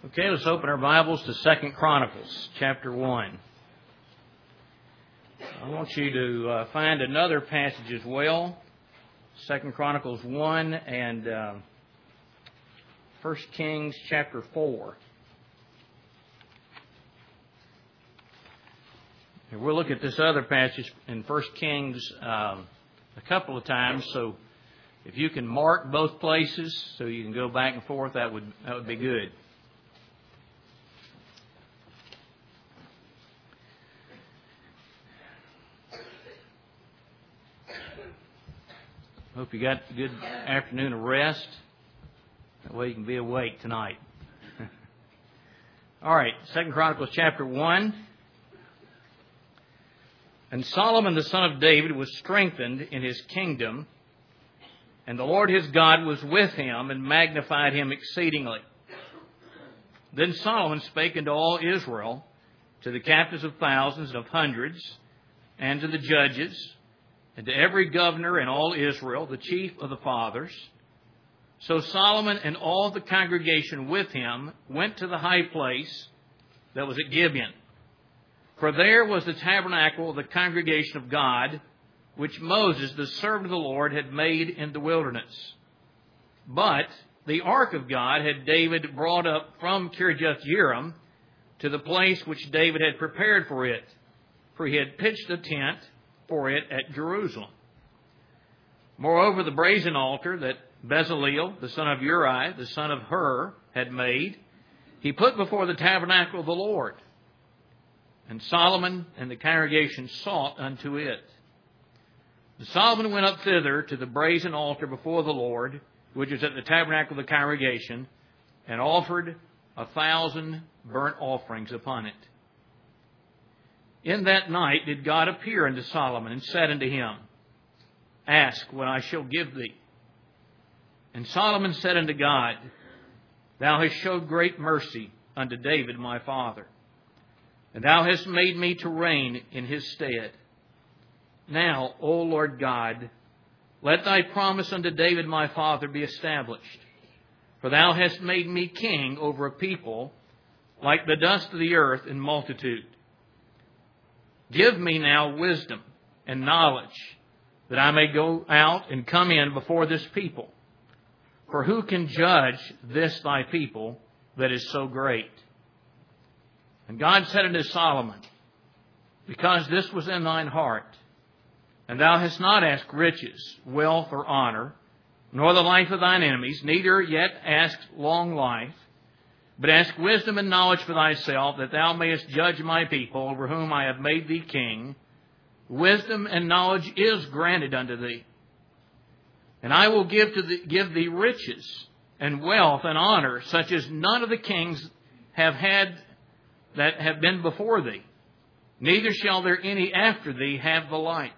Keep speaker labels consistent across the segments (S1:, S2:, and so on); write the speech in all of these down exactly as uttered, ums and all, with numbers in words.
S1: Okay, let's open our Bibles to Second Chronicles, chapter one. I want you to uh, find another passage as well, Second Chronicles one and uh, First Kings, chapter four. And we'll look at this other passage in First Kings um, a couple of times, so if you can mark both places so you can go back and forth, that would that would be good. Hope you got a good afternoon of rest. That way you can be awake tonight. All right, Second Chronicles chapter one. And Solomon the son of David was strengthened in his kingdom, and the Lord his God was with him and magnified him exceedingly. Then Solomon spake unto all Israel, to the captains of thousands and of hundreds, and to the judges, and to every governor in all Israel, the chief of the fathers. So Solomon and all the congregation with him went to the high place that was at Gibeon. For there was the tabernacle of the congregation of God, which Moses, the servant of the Lord, had made in the wilderness. But the ark of God had David brought up from Kirjath-jearim to the place which David had prepared for it, for he had pitched a tent for it at Jerusalem. Moreover, the brazen altar that Bezaleel, the son of Uri, the son of Hur, had made, he put before the tabernacle of the Lord. And Solomon and the congregation sought unto it. And Solomon went up thither to the brazen altar before the Lord, which is at the tabernacle of the congregation, and offered a thousand burnt offerings upon it. In that night did God appear unto Solomon, and said unto him, Ask what I shall give thee. And Solomon said unto God, Thou hast showed great mercy unto David my father, and thou hast made me to reign in his stead. Now, O Lord God, let thy promise unto David my father be established. For thou hast made me king over a people like the dust of the earth in multitude. Give me now wisdom and knowledge, that I may go out and come in before this people. For who can judge this thy people that is so great? And God said unto Solomon, Because this was in thine heart, and thou hast not asked riches, wealth, or honor, nor the life of thine enemies, neither yet asked long life, but ask wisdom and knowledge for thyself, that thou mayest judge my people, over whom I have made thee king. Wisdom and knowledge is granted unto thee. And I will give to thee, give thee riches and wealth and honor, such as none of the kings have had that have been before thee. Neither shall there any after thee have the like.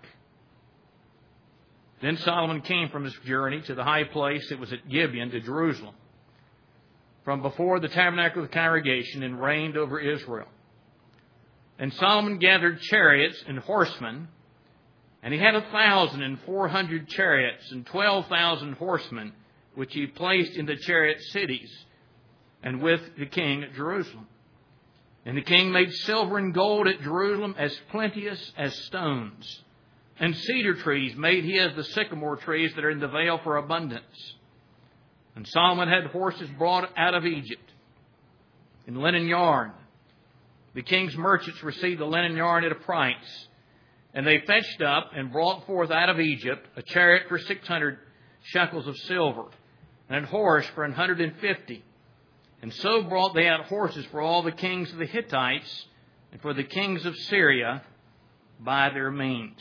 S1: Then Solomon came from his journey to the high place that was at Gibeon to Jerusalem, from before the tabernacle of the congregation, and reigned over Israel. And Solomon gathered chariots and horsemen, and he had a thousand and four hundred chariots and twelve thousand horsemen, which he placed in the chariot cities, and with the king at Jerusalem. And the king made silver and gold at Jerusalem as plenteous as stones. And cedar trees made he as the sycamore trees that are in the vale for abundance. And Solomon had horses brought out of Egypt in linen yarn. The king's merchants received the linen yarn at a price. And they fetched up and brought forth out of Egypt a chariot for six hundred shekels of silver, and a horse for an hundred and fifty. And so brought they out horses for all the kings of the Hittites and for the kings of Syria by their means.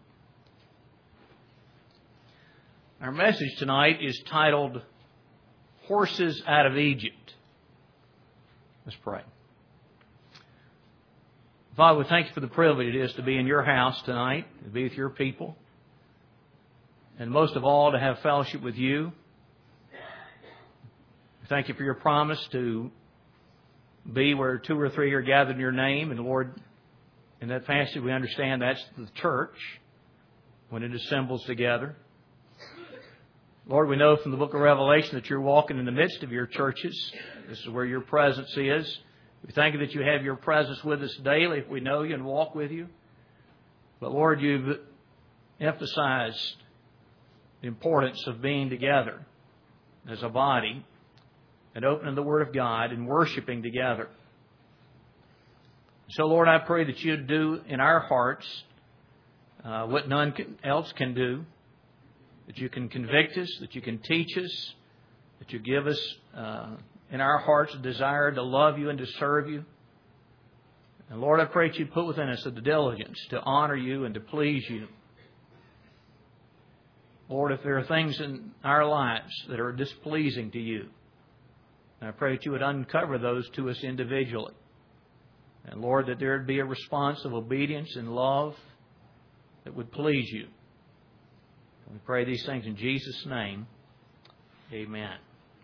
S1: Our message tonight is titled, Horses Out of Egypt. Let's pray. Father, we thank you for the privilege it is to be in your house tonight, to be with your people, and most of all, to have fellowship with you. We thank you for your promise to be where two or three are gathered in your name. And Lord, in that passage we understand that's the church when it assembles together. Lord, we know from the book of Revelation that you're walking in the midst of your churches. This is where your presence is. We thank you that you have your presence with us daily if we know you and walk with you. But Lord, you've emphasized the importance of being together as a body and opening the Word of God and worshiping together. So, Lord, I pray that you'd do in our hearts uh, what none can, else can do, that you can convict us, that you can teach us, that you give us uh, in our hearts a desire to love you and to serve you. And Lord, I pray that you put within us the diligence to honor you and to please you. Lord, if there are things in our lives that are displeasing to you, I pray that you would uncover those to us individually. And Lord, that there would be a response of obedience and love that would please you. We pray these things in Jesus' name. Amen.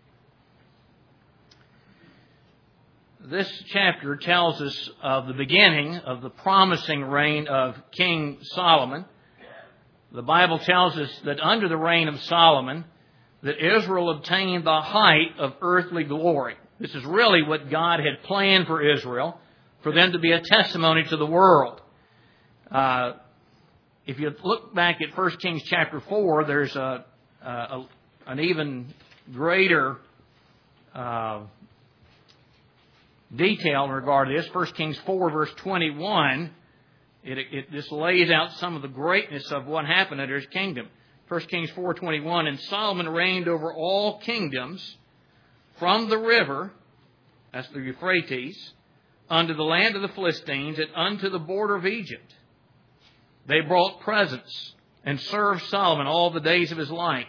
S1: This chapter tells us of the beginning of the promising reign of King Solomon. The Bible tells us that under the reign of Solomon, that Israel obtained the height of earthly glory. This is really what God had planned for Israel, for them to be a testimony to the world. Uh, if you look back at First Kings chapter four, there's a, a an even greater uh, detail in regard to this. First Kings four, verse twenty-one, it, it just lays out some of the greatness of what happened under his kingdom. First Kings four twenty-one, and Solomon reigned over all kingdoms from the river, that's the Euphrates, unto the land of the Philistines and unto the border of Egypt. They brought presents and served Solomon all the days of his life.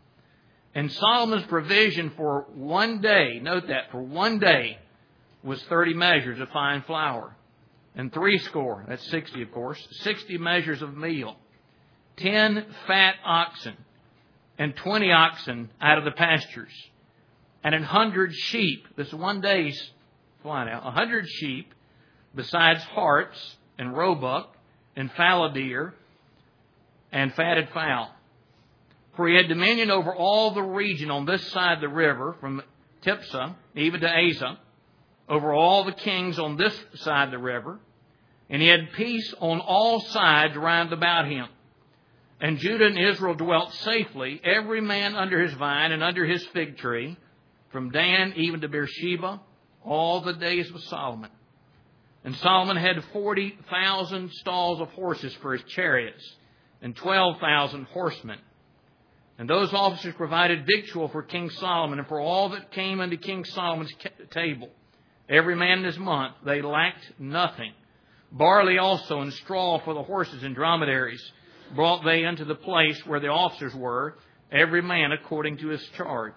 S1: And Solomon's provision for one day, note that, for one day, was thirty measures of fine flour, and three score, that's sixty of course, sixty measures of meal, ten fat oxen, and twenty oxen out of the pastures, and an hundred sheep. This is one day's fly now. A hundred sheep, besides harts and roebuck and fallow deer and fatted fowl. For he had dominion over all the region on this side of the river, from Tipsah even to Azah, over all the kings on this side of the river, and he had peace on all sides round about him. And Judah and Israel dwelt safely, every man under his vine and under his fig tree, from Dan even to Beersheba, all the days of Solomon. And Solomon had forty thousand stalls of horses for his chariots, and twelve thousand horsemen. And those officers provided victual for King Solomon, and for all that came unto King Solomon's table. Every man in his month, they lacked nothing. Barley also and straw for the horses and dromedaries brought they unto the place where the officers were, every man according to his charge.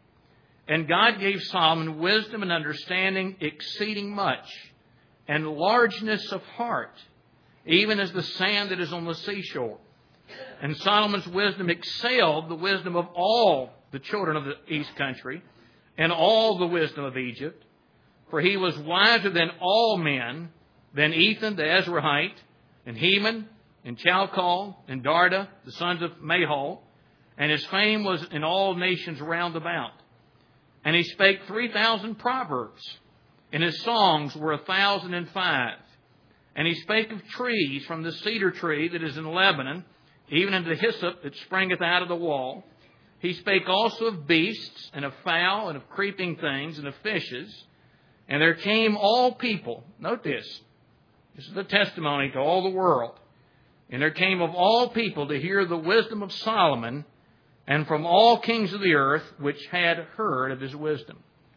S1: And God gave Solomon wisdom and understanding exceeding much, and largeness of heart, even as the sand that is on the seashore. And Solomon's wisdom excelled the wisdom of all the children of the east country, and all the wisdom of Egypt. For he was wiser than all men, than Ethan the Ezrahite, and Heman, and Chalcol, and Darda, the sons of Mahol. And his fame was in all nations round about. And he spake three thousand proverbs, and his songs were a thousand and five. And he spake of trees, from the cedar tree that is in Lebanon, even unto the hyssop that springeth out of the wall. He spake also of beasts, and of fowl, and of creeping things, and of fishes. And there came all people, note this, this is the testimony to all the world. And there came of all people to hear the wisdom of Solomon, and from all kings of the earth which had heard of his wisdom.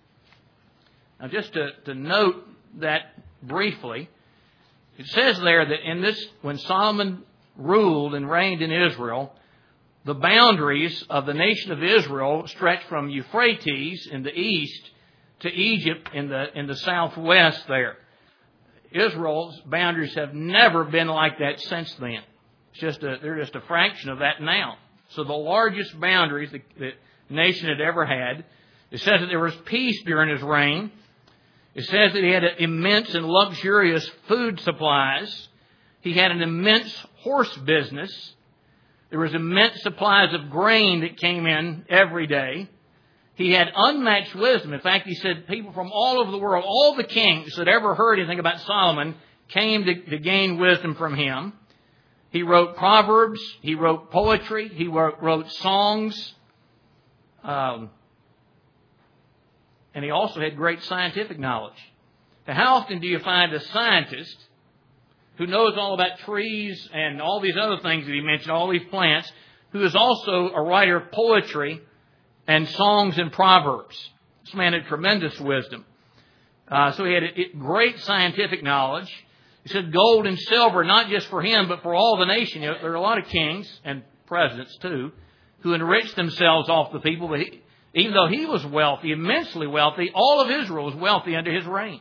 S1: Now just to, to note that briefly, it says there that in this, when Solomon ruled and reigned in Israel, the boundaries of the nation of Israel stretched from Euphrates in the east to Egypt in the in the southwest there. Israel's boundaries have never been like that since then. It's just a, they're just a fraction of that now. So the largest boundaries the, the nation had ever had. It says that there was peace during his reign. It says that he had immense and luxurious food supplies. He had an immense horse business. There was immense supplies of grain that came in every day. He had unmatched wisdom. In fact, he said people from all over the world, all the kings that ever heard anything about Solomon, came to, to gain wisdom from him. He wrote proverbs. He wrote poetry. He wrote, wrote songs. Um, and he also had great scientific knowledge. Now, how often do you find a scientist who knows all about trees and all these other things that he mentioned, all these plants, who is also a writer of poetry and songs and proverbs? This man had tremendous wisdom. Uh, so he had a, a great scientific knowledge. He said gold and silver, not just for him, but for all the nation. You know, there are a lot of kings and presidents, too, who enriched themselves off the people. But he, even though he was wealthy, immensely wealthy, all of Israel was wealthy under his reign.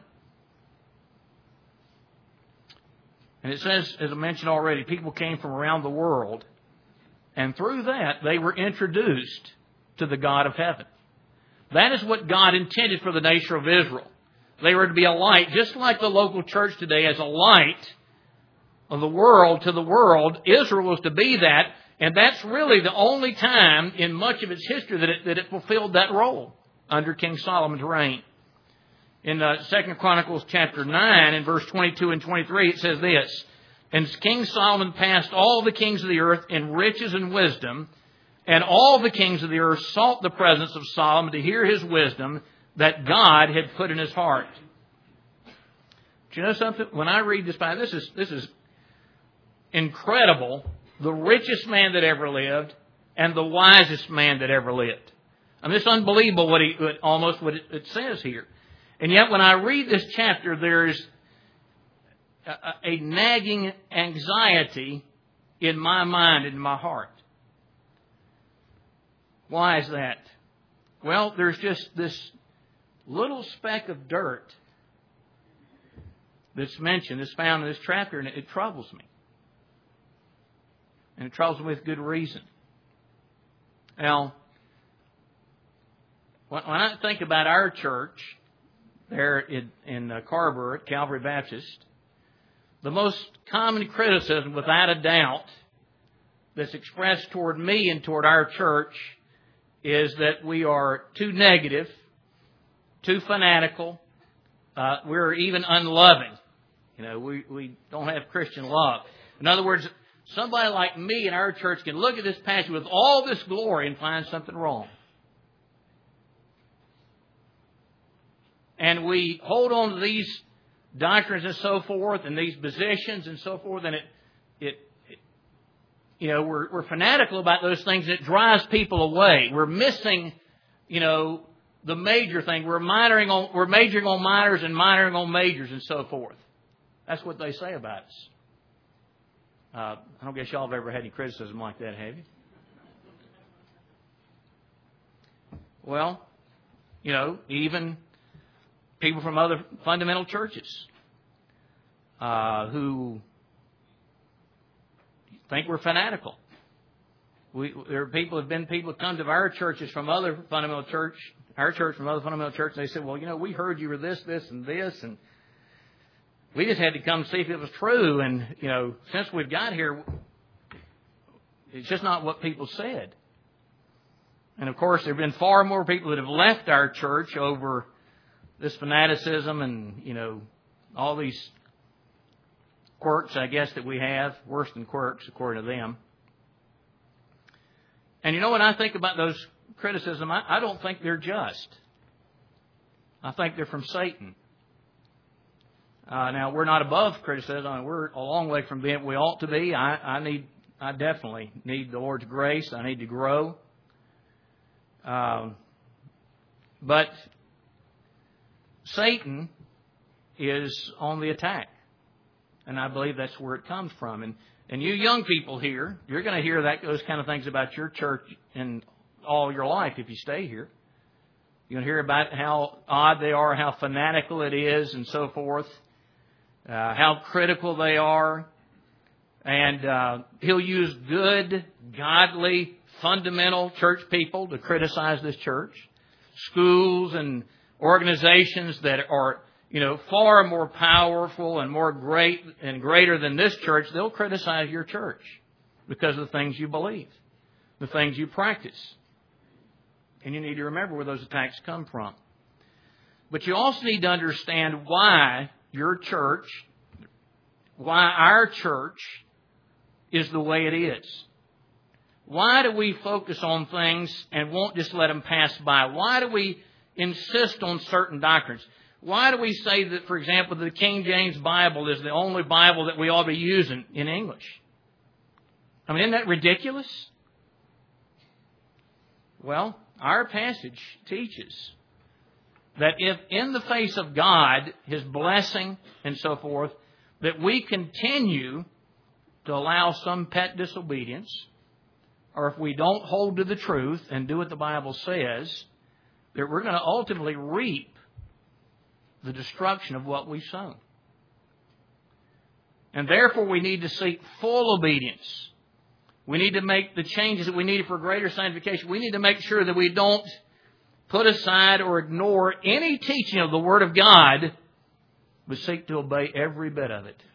S1: And it says, as I mentioned already, people came from around the world. And through that, they were introduced to the God of heaven. That is what God intended for the nation of Israel. They were to be a light, just like the local church today as a light of the world to the world. Israel was to be that. And that's really the only time in much of its history that it, that it fulfilled that role under King Solomon's reign. In uh, Second Chronicles chapter nine, in verse twenty-two and twenty-three, it says this, "And King Solomon passed all the kings of the earth in riches and wisdom, and all the kings of the earth sought the presence of Solomon to hear his wisdom that God had put in his heart." Do you know something? When I read this, this is this is incredible. The richest man that ever lived and the wisest man that ever lived. I mean, it's unbelievable what he what, almost what it, it says here. And yet, when I read this chapter, there's a, a nagging anxiety in my mind and in my heart. Why is that? Well, there's just this little speck of dirt that's mentioned, that's found in this chapter, and it, it troubles me. And it troubles me with good reason. Now, when I think about our church there in, in Carver at Calvary Baptist, the most common criticism, without a doubt, that's expressed toward me and toward our church is that we are too negative, too fanatical. Uh, we're even unloving. You know, we, we don't have Christian love. In other words, somebody like me in our church can look at this passage with all this glory and find something wrong. And we hold on to these doctrines and so forth, and these positions and so forth, and it, it, it you know, we're, we're fanatical about those things, and it drives people away. We're missing, you know, the major thing. We're minoring on, we're majoring on minors and minoring on majors and so forth. That's what they say about us. Uh, I don't guess y'all have ever had any criticism like that, have you? Well, you know, even people from other fundamental churches uh, who think we're fanatical. We, there are people have been people who come to our churches from other fundamental church, our church from other fundamental churches, and they said, "Well, you know, we heard you were this, this, and this, and we just had to come see if it was true. And you know, since we've got here, it's just not what people said." And of course, there have been far more people that have left our church over this fanaticism and, you know, all these quirks, I guess, that we have, worse than quirks, according to them. And you know, when I think about those criticism, I, I don't think they're just. I think they're from Satan. Uh, now, we're not above criticism. We're a long way from being what we ought to be. I, I need, I definitely need the Lord's grace. I need to grow. Um, but Satan is on the attack. And I believe that's where it comes from. And and you young people here, you're going to hear that those kind of things about your church in all your life if you stay here. You're going to hear about how odd they are, how fanatical it is, and so forth. Uh, how critical they are. And uh, he'll use good, godly, fundamental church people to criticize this church. Schools and organizations that are, you know, far more powerful and more great and greater than this church, they'll criticize your church. because of the things you believe, the things you practice. And you need to remember where those attacks come from. But you also need to understand why your church, why our church is the way it is. Why do we focus on things and won't just let them pass by? Why do we insist on certain doctrines? Why do we say that, for example, the King James Bible is the only Bible that we ought to be using in English? I mean, isn't that ridiculous? Well, our passage teaches that if in the face of God, His blessing and so forth, that we continue to allow some pet disobedience, or if we don't hold to the truth and do what the Bible says, that we're going to ultimately reap the destruction of what we sown. And therefore we need to seek full obedience. We need to make the changes that we need for greater sanctification. We need to make sure that we don't put aside or ignore any teaching of the Word of God, but seek to obey every bit of it.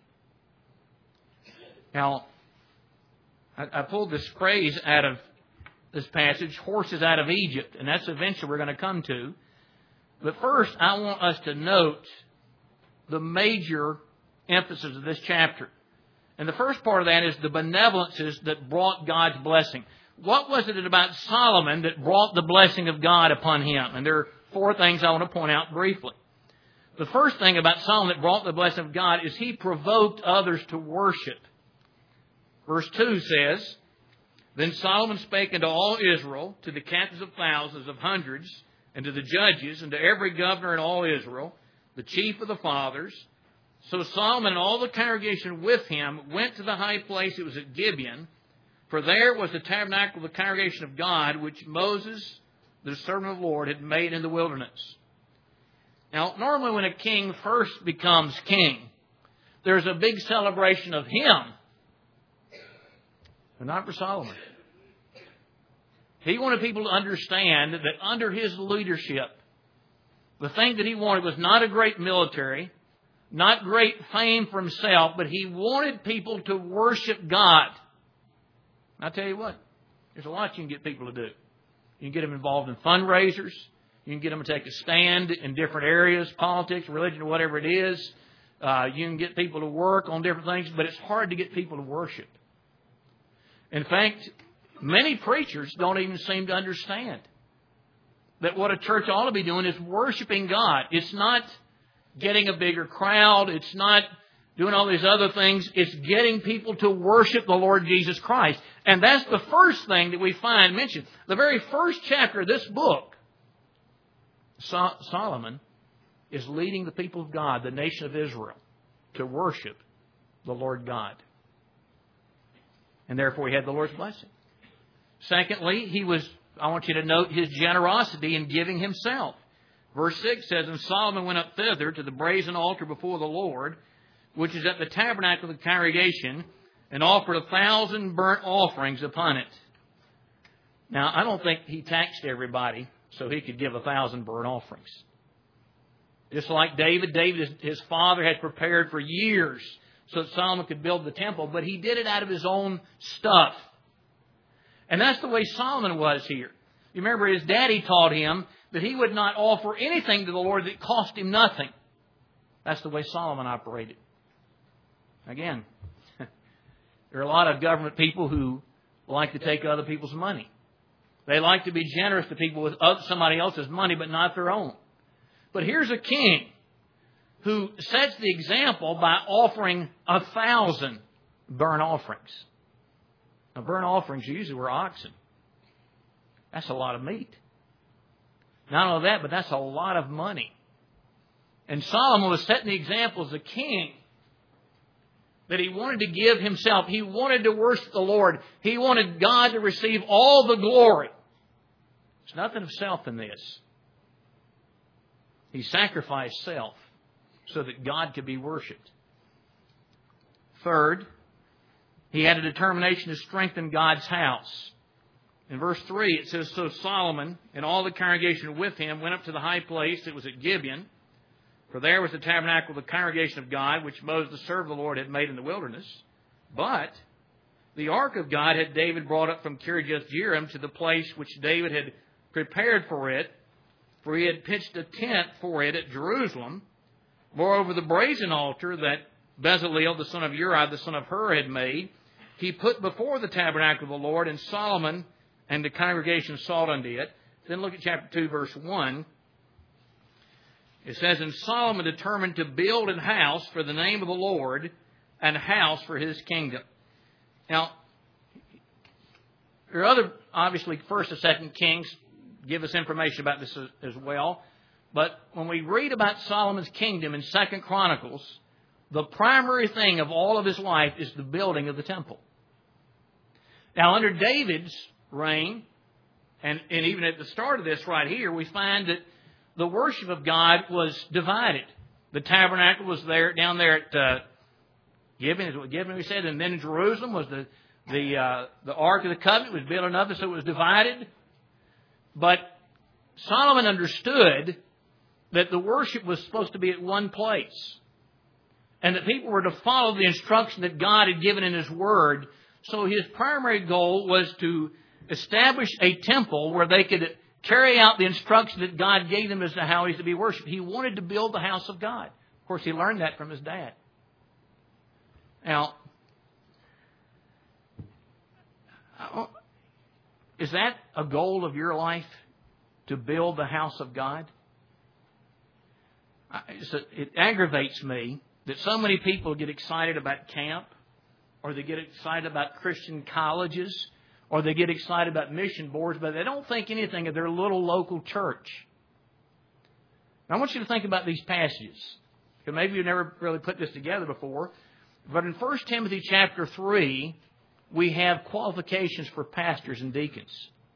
S1: Now, I, I pulled this phrase out of this passage, horses out of Egypt, and that's eventually we're going to come to. But first, I want us to note the major emphasis of this chapter. And the first part of that is the benevolences that brought God's blessing. What was it about Solomon that brought the blessing of God upon him? And there are four things I want to point out briefly. The first thing about Solomon that brought the blessing of God is he provoked others to worship. Verse two says, Then Solomon spake unto all Israel, to the captains of thousands, of hundreds, and to the judges, and to every governor in all Israel, the chief of the fathers. So Solomon and all the congregation with him went to the high place, it was at Gibeon, for there was the tabernacle of the congregation of God, which Moses, the servant of the Lord, had made in the wilderness. Now, normally when a king first becomes king, there's a big celebration of him, but not for Solomon. He wanted people to understand that under his leadership, the thing that he wanted was not a great military, not great fame for himself, but he wanted people to worship God. I'll tell you what, there's a lot you can get people to do. You can get them involved in fundraisers. You can get them to take a stand in different areas, politics, religion, or whatever it is. Uh, you can get people to work on different things, but it's hard to get people to worship. In fact, many preachers don't even seem to understand that what a church ought to be doing is worshiping God. It's not getting a bigger crowd. It's not doing all these other things. It's getting people to worship the Lord Jesus Christ. And that's the first thing that we find mentioned. The very first chapter of this book, so- Solomon is leading the people of God, the nation of Israel, to worship the Lord God. And therefore he had the Lord's blessing. Secondly, he was, I want you to note his generosity in giving himself. Verse six says, And Solomon went up thither to the brazen altar before the Lord, which is at the tabernacle of the congregation, and offered a thousand burnt offerings upon it. Now, I don't think he taxed everybody so he could give a thousand burnt offerings. Just like David, David, his father had prepared for years so that Solomon could build the temple, but he did it out of his own stuff. And that's the way Solomon was here. You remember his daddy taught him that he would not offer anything to the Lord that cost him nothing. That's the way Solomon operated. Again, there are a lot of government people who like to take other people's money. They like to be generous to people with somebody else's money, but not their own. But here's a king who sets the example by offering a thousand burnt offerings. Now, burnt offerings usually were oxen. That's a lot of meat. Not only that, but that's a lot of money. And Solomon was setting the example as a king that he wanted to give himself. He wanted to worship the Lord. He wanted God to receive all the glory. There's nothing of self in this. He sacrificed self so that God could be worshipped. Third, he had a determination to strengthen God's house. In verse three, it says, So Solomon and all the congregation with him went up to the high place that was at Gibeon, for there was the tabernacle of the congregation of God, which Moses, the servant of the Lord, had made in the wilderness. But the ark of God had David brought up from Kirjath-jearim to the place which David had prepared for it, for he had pitched a tent for it at Jerusalem. Moreover, the brazen altar that Bezaleel, the son of Uri, the son of Hur, had made, he put before the tabernacle of the Lord, and Solomon and the congregation sought unto it. Then look at chapter two, verse one. It says, And Solomon determined to build an house for the name of the Lord, and a house for his kingdom. Now, there are other, obviously, First and Second Kings give us information about this as well. But when we read about Solomon's kingdom in Second Chronicles, the primary thing of all of his life is the building of the temple. Now, under David's reign, and, and even at the start of this right here, we find that the worship of God was divided. The tabernacle was there, down there at uh, Gibeon, is what Gibeon we said, and then in Jerusalem was the the uh, the Ark of the Covenant was built another, so it was divided. But Solomon understood that the worship was supposed to be at one place, and that people were to follow the instruction that God had given in His Word. So his primary goal was to establish a temple where they could carry out the instruction that God gave them as to how He's to be worshipped. He wanted to build the house of God. Of course, he learned that from his dad. Now, is that a goal of your life, to build the house of God? It aggravates me that so many people get excited about camp, or they get excited about Christian colleges, or they get excited about mission boards, but they don't think anything of their little local church. Now, I want you to think about these passages, because maybe you've never really put this together before. But in First Timothy chapter three, we have qualifications for pastors and deacons.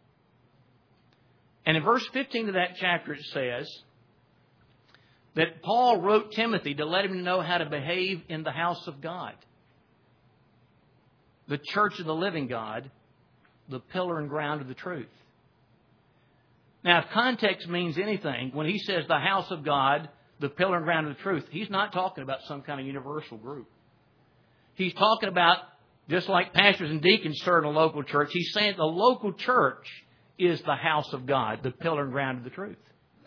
S1: And in verse fifteen of that chapter it says that Paul wrote Timothy to let him know how to behave in the house of God, the church of the living God, the pillar and ground of the truth. Now, if context means anything, when he says the house of God, the pillar and ground of the truth, he's not talking about some kind of universal group. He's talking about, just like pastors and deacons serve in a local church, he's saying the local church is the house of God, the pillar and ground of the truth.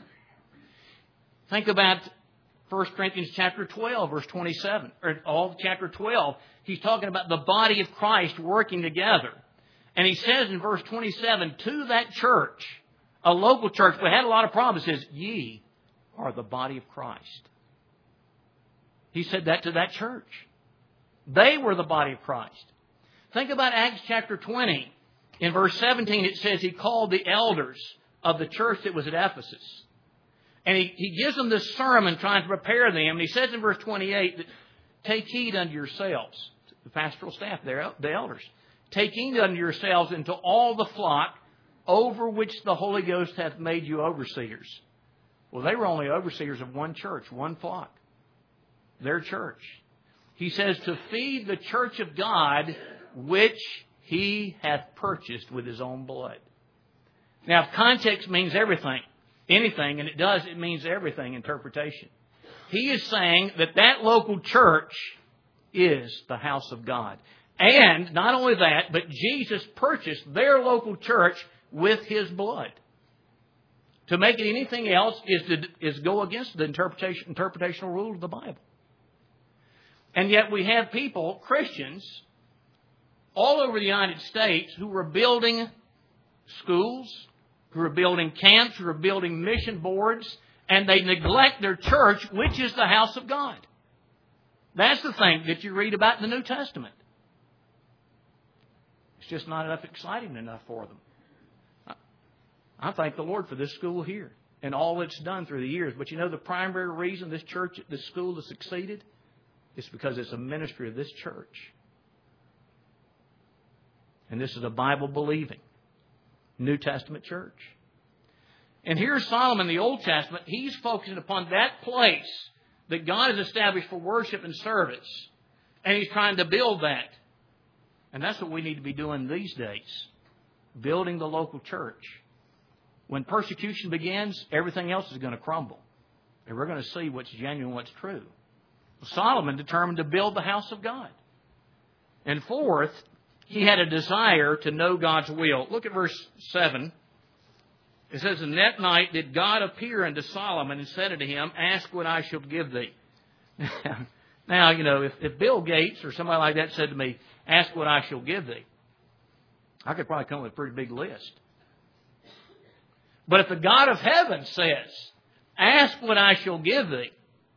S1: Think about First Corinthians chapter twelve, verse twenty-seven, or all of chapter twelve. He's talking about the body of Christ working together. And he says in verse twenty-seven, to that church, a local church, we had a lot of problems, it says, ye are the body of Christ. He said that to that church. They were the body of Christ. Think about Acts chapter twenty. In verse seventeen, it says he called the elders of the church that was at Ephesus. And he, he gives them this sermon trying to prepare them. And he says in verse twenty-eight that take heed unto yourselves, the pastoral staff there, the elders. Take heed unto yourselves and to all the flock over which the Holy Ghost hath made you overseers. Well, they were only overseers of one church, one flock. Their church. He says to feed the church of God which He hath purchased with His own blood. Now, if context means everything, anything, and it does, it means everything, interpretation. He is saying that that local church is the house of God. And not only that, but Jesus purchased their local church with His blood. To make it anything else is to is go against the interpretation interpretational rule of the Bible. And yet we have people, Christians, all over the United States who are building schools, who are building camps, who are building mission boards, and they neglect their church, which is the house of God. That's the thing that you read about in the New Testament. It's just not enough exciting enough for them. I thank the Lord for this school here and all it's done through the years. But you know the primary reason this church, this school has succeeded? It's because it's a ministry of this church. And this is a Bible-believing New Testament church. And here's Solomon in the Old Testament. He's focusing upon that place that God has established for worship and service. And he's trying to build that. And that's what we need to be doing these days. Building the local church. When persecution begins, everything else is going to crumble. And we're going to see what's genuine, what's true. Solomon determined to build the house of God. And fourth, he had a desire to know God's will. Look at verse seven. It says, "And that night did God appear unto Solomon and said unto him, Ask what I shall give thee." Now, you know, if, if Bill Gates or somebody like that said to me, "Ask what I shall give thee," I could probably come up with a pretty big list. But if the God of heaven says, "Ask what I shall give thee,"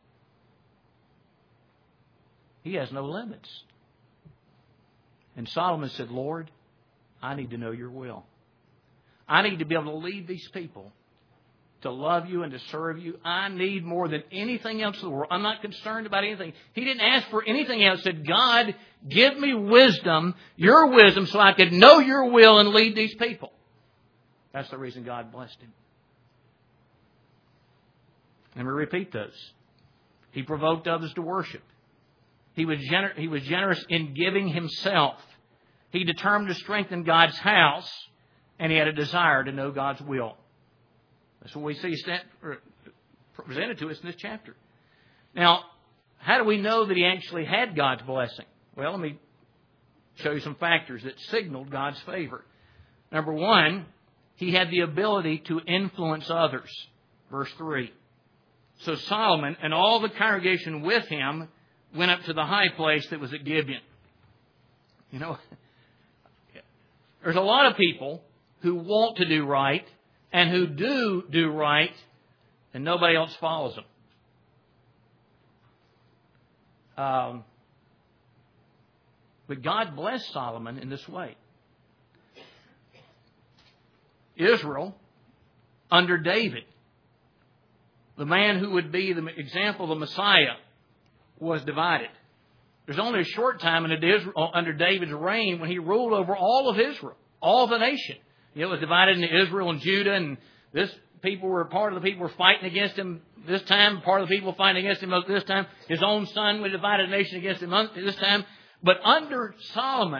S1: he has no limits. And Solomon said, "Lord, I need to know your will. I need to be able to lead these people to love you and to serve you. I need more than anything else in the world. I'm not concerned about anything." He didn't ask for anything else. He said, "God, give me wisdom, your wisdom, so I could know your will and lead these people." That's the reason God blessed him. Let me repeat those. He provoked others to worship. He was, gener- he was generous in giving himself. He determined to strengthen God's house, and he had a desire to know God's will. That's what we see presented to us in this chapter. Now, how do we know that he actually had God's blessing? Well, let me show you some factors that signaled God's favor. Number one, he had the ability to influence others. Verse three. "So Solomon and all the congregation with him went up to the high place that was at Gibeon." You know, there's a lot of people who want to do right and who do do right, and nobody else follows them. Um, but God blessed Solomon in this way. Israel, under David, the man who would be the example of the Messiah, was divided. There's only a short time under David's reign when he ruled over all of Israel, all of the nation. It was divided into Israel and Judah, and this people were part of the people were fighting against him this time, part of the people fighting against him this time. His own son would divide a nation against him this time. But under Solomon,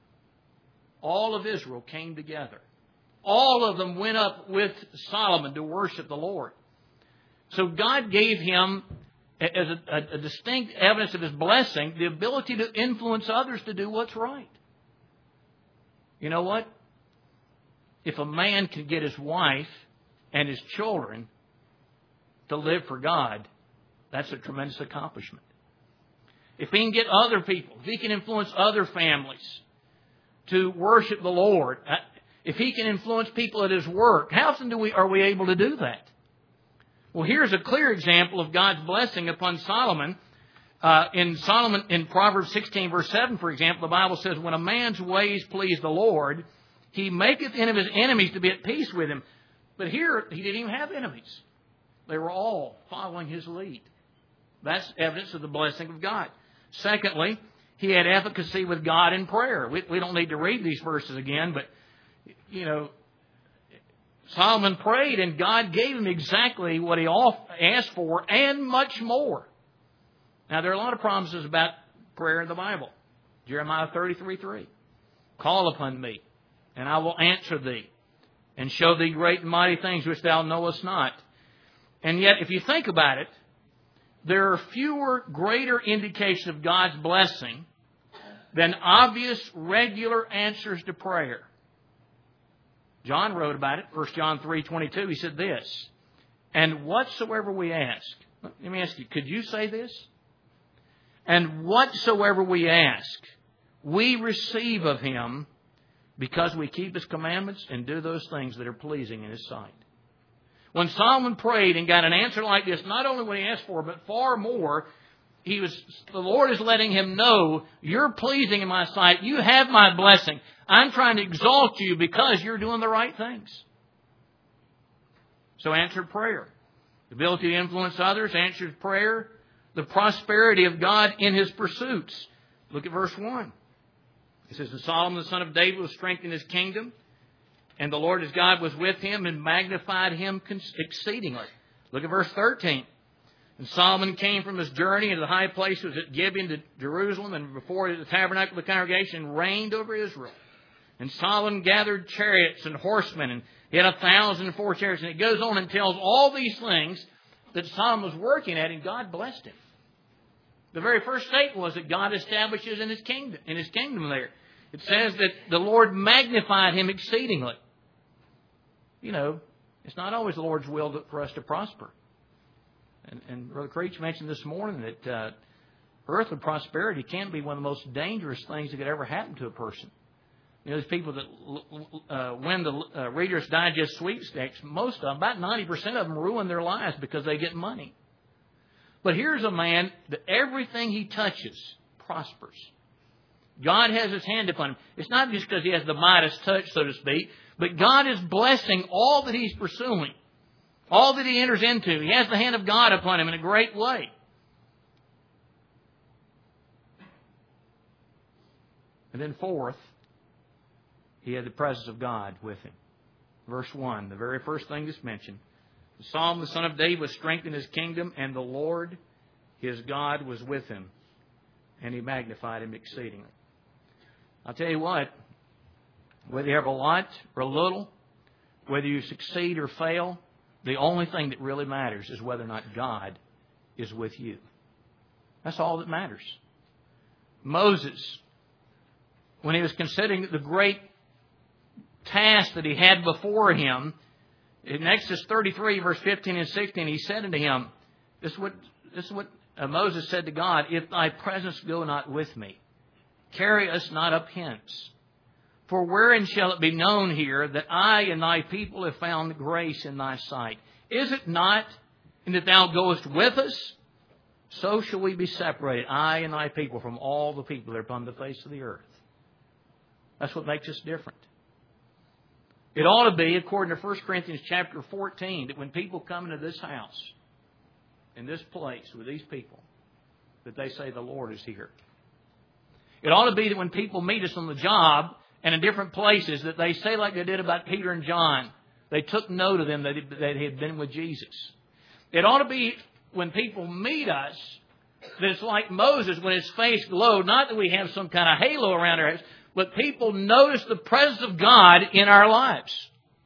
S1: all of Israel came together. All of them went up with Solomon to worship the Lord. So God gave him, as a, a, a distinct evidence of his blessing, the ability to influence others to do what's right. You know what? If a man can get his wife and his children to live for God, that's a tremendous accomplishment. If he can get other people, if he can influence other families to worship the Lord, if he can influence people at his work, how often do we are we able to do that? Well, here's a clear example of God's blessing upon Solomon. Uh, in Solomon, in Proverbs sixteen, verse seven, for example, the Bible says, "When a man's ways please the Lord, he maketh any of his enemies to be at peace with him." But here, he didn't even have enemies. They were all following his lead. That's evidence of the blessing of God. Secondly, he had efficacy with God in prayer. We, we don't need to read these verses again, but, you know, Solomon prayed and God gave him exactly what he asked for and much more. Now, there are a lot of promises about prayer in the Bible. Jeremiah thirty-three three. "Call upon me, and I will answer thee, and show thee great and mighty things which thou knowest not." And yet, if you think about it, there are fewer greater indications of God's blessing than obvious, regular answers to prayer. John wrote about it, First John three twenty-two. He said this, "And whatsoever we ask," let me ask you, could you say this? "And whatsoever we ask, we receive of him, because we keep his commandments and do those things that are pleasing in his sight." When Solomon prayed and got an answer like this, not only what he asked for, but far more, he was, the Lord is letting him know, you're pleasing in my sight. You have my blessing. I'm trying to exalt you because you're doing the right things. So answered prayer. The ability to influence others, answered prayer. The prosperity of God in his pursuits. Look at verse one. It says, "And Solomon the son of David was strengthened in his kingdom, and the Lord his God was with him and magnified him exceedingly." Look at verse thirteen. "And Solomon came from his journey into the high place that was at Gibeon to Jerusalem, and before the tabernacle of the congregation, reigned over Israel. And Solomon gathered chariots and horsemen, and he had a thousand and four chariots." And it goes on and tells all these things that Solomon was working at, and God blessed him. The very first statement was that God establishes in his kingdom, in his kingdom there. It says that the Lord magnified him exceedingly. You know, it's not always the Lord's will to, for us to prosper. And, and Brother Creech mentioned this morning that uh, earthly prosperity can be one of the most dangerous things that could ever happen to a person. You know, there's people that uh, win the uh, Reader's Digest sweepstakes. Most of them, about ninety percent of them, ruin their lives because they get money. But here's a man that everything he touches prospers. God has His hand upon him. It's not just because he has the Midas touch, so to speak, but God is blessing all that he's pursuing, all that he enters into. He has the hand of God upon him in a great way. And then fourth, he had the presence of God with him. Verse one, the very first thing that's mentioned. Solomon, the son of David, was strengthened in his kingdom, and the Lord, his God, was with him, and he magnified him exceedingly. I'll tell you what, whether you have a lot or a little, whether you succeed or fail, the only thing that really matters is whether or not God is with you. That's all that matters. Moses, when he was considering the great task that he had before him, in Exodus thirty-three, verse fifteen and sixteen, he said unto him, this is what, this is what uh, Moses said to God, if thy presence go not with me, carry us not up hence. For wherein shall it be known here that I and thy people have found grace in thy sight? Is it not in that thou goest with us? So shall we be separated, I and thy people, from all the people that are upon the face of the earth. That's what makes us different. It ought to be, according to First Corinthians chapter fourteen, that when people come into this house, in this place, with these people, that they say the Lord is here. It ought to be that when people meet us on the job and in different places, that they say like they did about Peter and John. They took note of them that they had been with Jesus. It ought to be when people meet us that it's like Moses when his face glowed. Not that we have some kind of halo around our heads, but people notice the presence of God in our lives.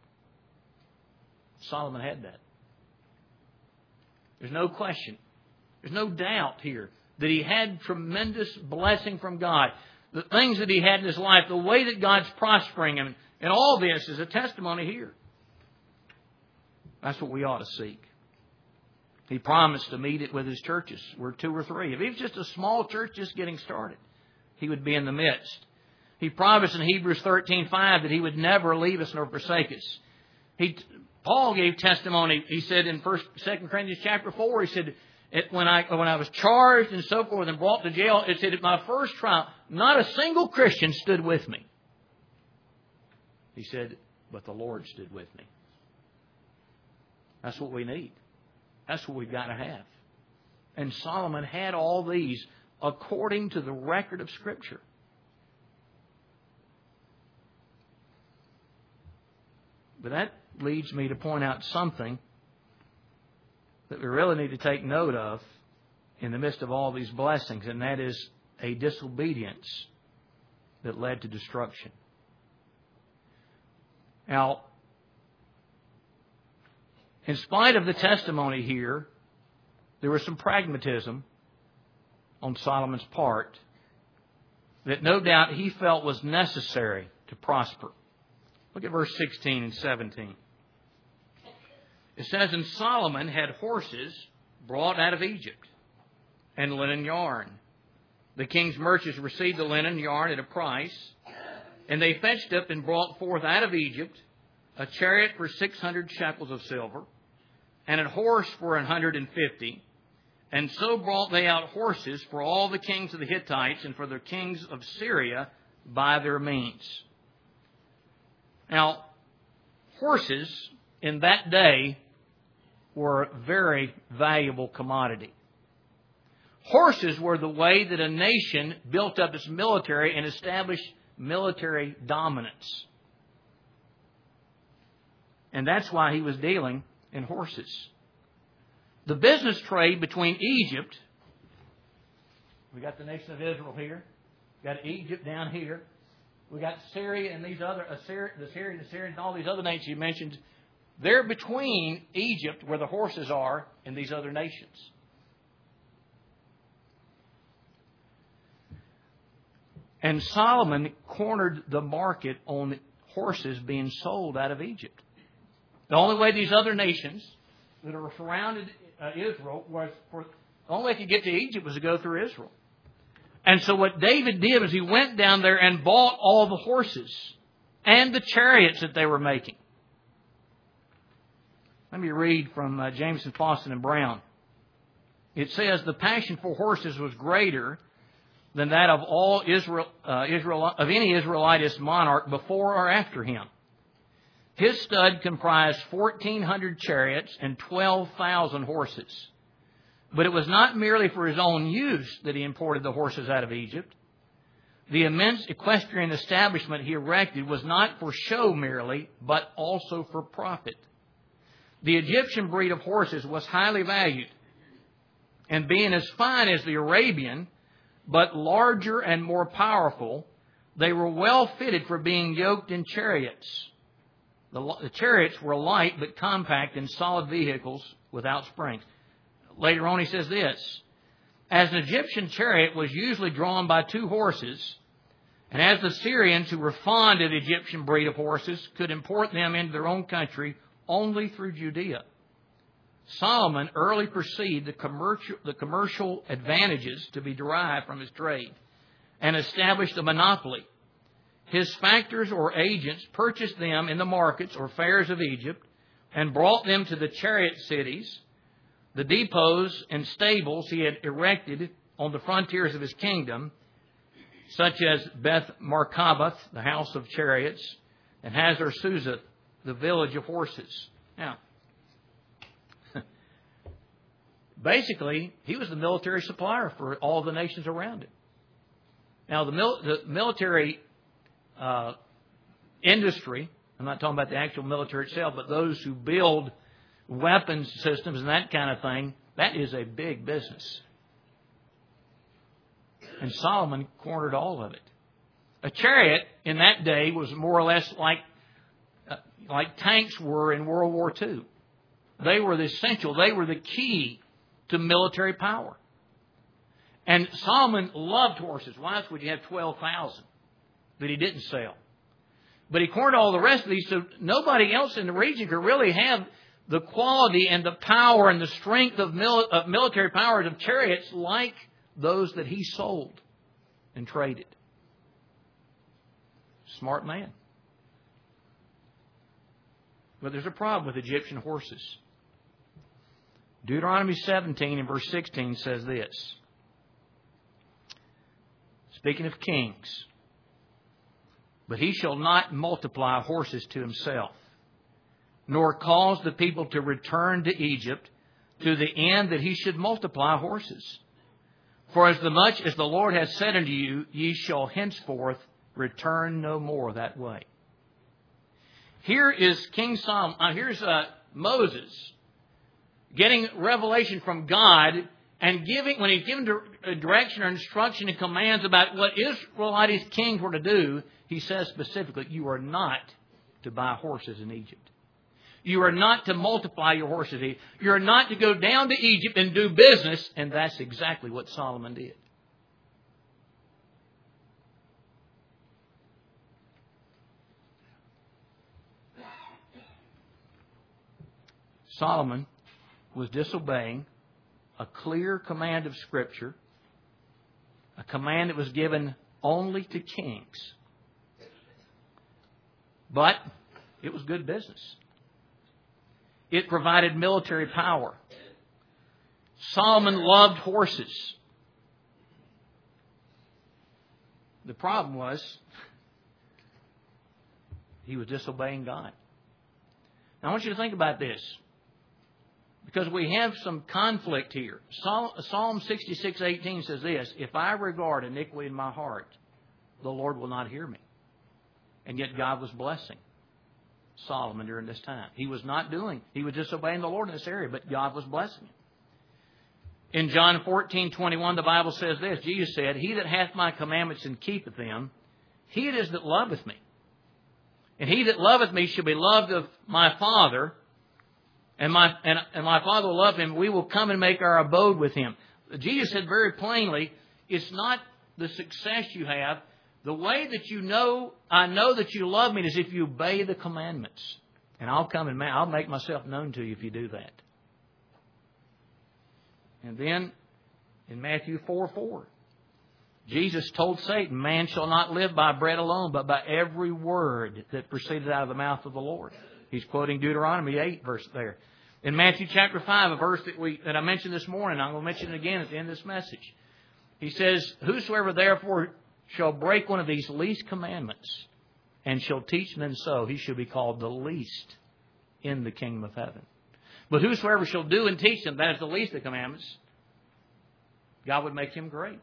S1: Solomon had that. There's no question. There's no doubt here that he had tremendous blessing from God. The things that he had in his life, the way that God's prospering him, and all this is a testimony here. That's what we ought to seek. He promised to meet it with his churches. We're two or three. If it was just a small church just getting started, he would be in the midst. He promised in Hebrews thirteen five that he would never leave us nor forsake us. He, Paul gave testimony. He said in First, Second Corinthians chapter four, he said, It, when I when I was charged and so forth and brought to jail, it said at my first trial, not a single Christian stood with me. He said, but the Lord stood with me. That's what we need. That's what we've got to have. And Solomon had all these according to the record of Scripture. But that leads me to point out something that we really need to take note of in the midst of all these blessings, and that is a disobedience that led to destruction. Now, in spite of the testimony here, there was some pragmatism on Solomon's part that no doubt he felt was necessary to prosper. Look at verse sixteen and seventeen. It says, and Solomon had horses brought out of Egypt, and linen yarn. The king's merchants received the linen yarn at a price, and they fetched up and brought forth out of Egypt a chariot for six hundred shekels of silver, and a horse for a hundred and fifty. And so brought they out horses for all the kings of the Hittites and for the kings of Syria by their means. Now, horses in that day were a very valuable commodity. Horses were the way that a nation built up its military and established military dominance. And that's why he was dealing in horses. The business trade between Egypt, we got the nation of Israel here, we got Egypt down here, we got Syria and these other, Assyria, the Syrians, the Syrians, and all these other nations you mentioned. They're between Egypt, where the horses are, and these other nations. And Solomon cornered the market on horses being sold out of Egypt. The only way these other nations that are surrounded uh, Israel was for the only way they could get to Egypt was to go through Israel. And so what David did was he went down there and bought all the horses and the chariots that they were making. Let me read from uh, Jameson, Fawcett, and Brown. It says, the passion for horses was greater than that of all Israel, uh, Israel of any Israelitist monarch before or after him. His stud comprised fourteen hundred chariots and twelve thousand horses. But it was not merely for his own use that he imported the horses out of Egypt. The immense equestrian establishment he erected was not for show merely, but also for profit. The Egyptian breed of horses was highly valued, and being as fine as the Arabian, but larger and more powerful, they were well fitted for being yoked in chariots. The, the chariots were light but compact and solid vehicles without springs. Later on he says this, as an Egyptian chariot was usually drawn by two horses, and as the Syrians who were fond of the Egyptian breed of horses could import them into their own country only through Judea, Solomon early perceived the commercial, the commercial advantages to be derived from his trade and established a monopoly. His factors or agents purchased them in the markets or fairs of Egypt and brought them to the chariot cities, the depots and stables he had erected on the frontiers of his kingdom, such as Beth Markaboth, the house of chariots, and Hazar Susa, the village of horses. Now, basically, he was the military supplier for all the nations around him. Now, the, mil- the military uh, industry, I'm not talking about the actual military itself, but those who build weapons systems and that kind of thing, that is a big business. And Solomon cornered all of it. A chariot in that day was more or less like, uh, like tanks were in World War Two. They were the essential, they were the key to military power. And Solomon loved horses. Why else would you have twelve thousand that he didn't sell? But he cornered all the rest of these, so nobody else in the region could really have the quality and the power and the strength of, mil- of military powers of chariots like those that he sold and traded. Smart man. But there's a problem with Egyptian horses. Deuteronomy seventeen and verse sixteen says this. Speaking of kings. But he shall not multiply horses to himself, nor cause the people to return to Egypt, to the end that he should multiply horses. For as the much as the Lord has said unto you, ye shall henceforth return no more that way. Here is King Solomon. Uh, here's uh, Moses getting revelation from God and giving, when he's given direction or instruction and commands about what Israelite kings were to do, he says specifically, you are not to buy horses in Egypt. You are not to multiply your horses. You are not to go down to Egypt and do business. And that's exactly what Solomon did. Solomon was disobeying a clear command of Scripture, a command that was given only to kings. But it was good business. It provided military power. Solomon loved horses. The problem was he was disobeying God. Now I want you to think about this, because we have some conflict here. Psalm sixty-six eighteen says this, if I regard iniquity in my heart, the Lord will not hear me. And yet God was blessing Solomon during this time. He was not doing, he was disobeying the Lord in this area, but God was blessing him. In John fourteen twenty-one, the Bible says this, Jesus said, he that hath my commandments and keepeth them, he it is that loveth me. And he that loveth me shall be loved of my Father, and my, and, and my Father will love him. We will come and make our abode with him. Jesus said very plainly, it's not the success you have, The way that you know, I know that you love me is if you obey the commandments. And I'll come and I'll make myself known to you if you do that. And then in Matthew four four, Jesus told Satan, man shall not live by bread alone, but by every word that proceeded out of the mouth of the Lord. He's quoting Deuteronomy eight verse there. In Matthew chapter five, a verse that we that I mentioned this morning, I'm going to mention it again at the end of this message. He says, whosoever therefore shall break one of these least commandments and shall teach men so, he shall be called the least in the kingdom of heaven. But whosoever shall do and teach them, that is the least of the commandments, God would make him great.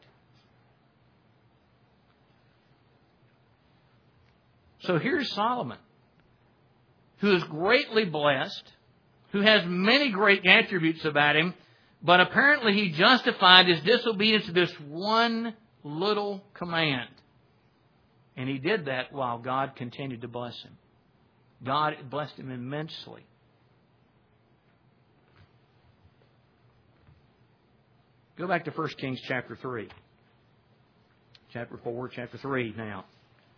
S1: So here's Solomon, who is greatly blessed, who has many great attributes about him, but apparently he justified his disobedience to this one little command. And he did that while God continued to bless him. God blessed him immensely. Go back to First Kings chapter three. Chapter four, chapter three now.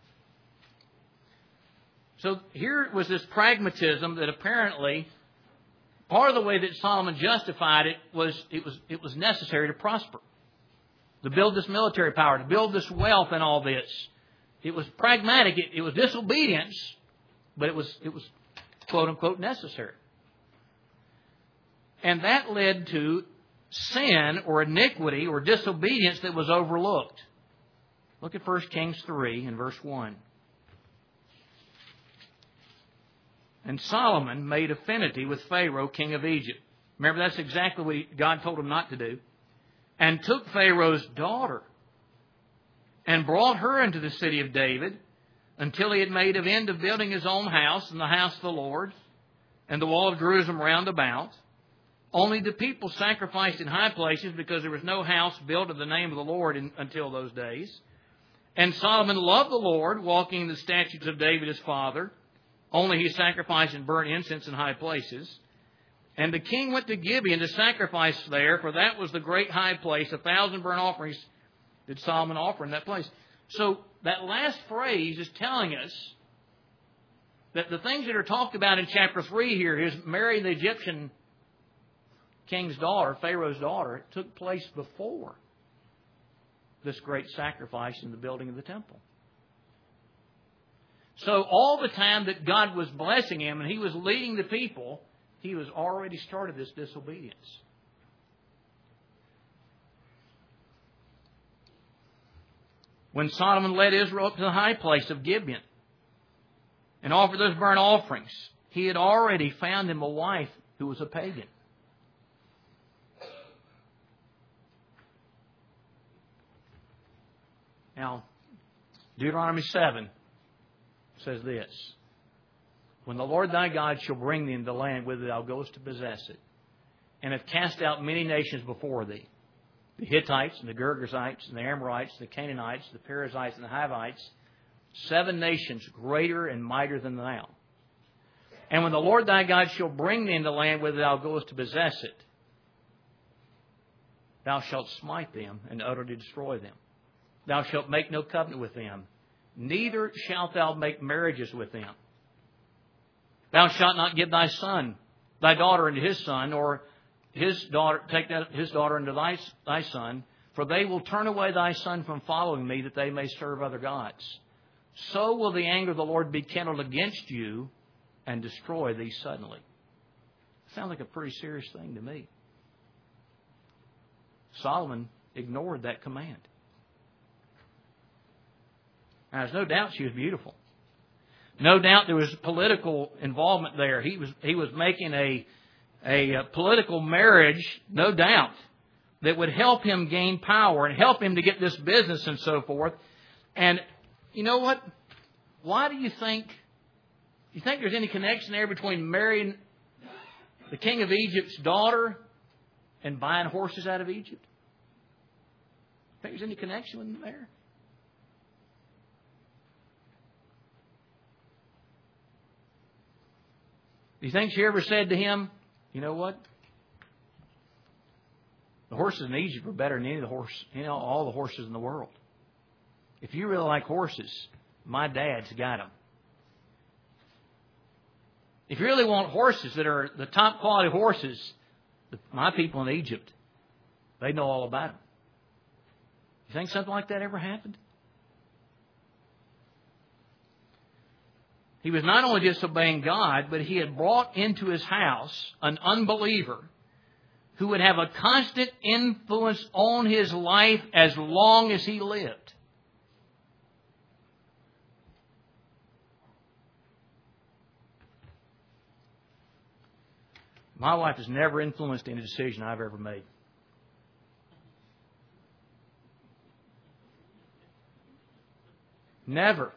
S1: So here was this pragmatism that apparently part of the way that Solomon justified it was it was it was necessary to prosper. To build this military power, to build this wealth and all this. It was pragmatic. It, it was disobedience, but it was it was quote unquote necessary. And that led to sin or iniquity or disobedience that was overlooked. Look at First Kings three and verse one. And Solomon made affinity with Pharaoh, king of Egypt. Remember, that's exactly what God told him not to do. And took Pharaoh's daughter and brought her into the city of David until he had made an end of building his own house and the house of the Lord and the wall of Jerusalem round about. Only the people sacrificed in high places because there was no house built in the name of the Lord in, until those days. And Solomon loved the Lord, walking in the statutes of David his father. Only he sacrificed and burnt incense in high places. And the king went to Gibeon to sacrifice there, for that was the great high place. A thousand burnt offerings did Solomon offer in that place. So that last phrase is telling us that the things that are talked about in chapter three here, his marrying the Egyptian king's daughter, Pharaoh's daughter, took place before this great sacrifice in the building of the temple. So all the time that God was blessing him and he was leading the people, he was already started this disobedience. When Solomon led Israel up to the high place of Gibeon and offered those burnt offerings, he had already found him a wife who was a pagan. Now, Deuteronomy seven says this: when the Lord thy God shall bring thee into the land whither thou goest to possess it, and have cast out many nations before thee, the Hittites and the Girgashites and the Amorites, the Canaanites, the Perizzites and the Hivites, seven nations greater and mightier than thou. And when the Lord thy God shall bring thee into the land whither thou goest to possess it, thou shalt smite them and utterly destroy them. Thou shalt make no covenant with them, neither shalt thou make marriages with them. Thou shalt not give thy son, thy daughter unto his son, or his daughter take that, his daughter unto thy, thy son, for they will turn away thy son from following me, that they may serve other gods. So will the anger of the Lord be kindled against you, and destroy thee suddenly. Sounds like a pretty serious thing to me. Solomon ignored that command. Now, there's no doubt she was beautiful. No doubt there was political involvement there. He was he was making a, a, a political marriage, no doubt, that would help him gain power and help him to get this business and so forth. And you know what? Why do you think, do you think there's any connection there between marrying the king of Egypt's daughter and buying horses out of Egypt? Think there's any connection there? Do you think she ever said to him, you know what? The horses in Egypt were better than any of the horse, you know, all the horses in the world. If you really like horses, my dad's got them. If you really want horses that are the top quality horses, my people in Egypt, they know all about them. You think something like that ever happened? He was not only disobeying God, but he had brought into his house an unbeliever who would have a constant influence on his life as long as he lived. My wife has never influenced any decision I've ever made. Never.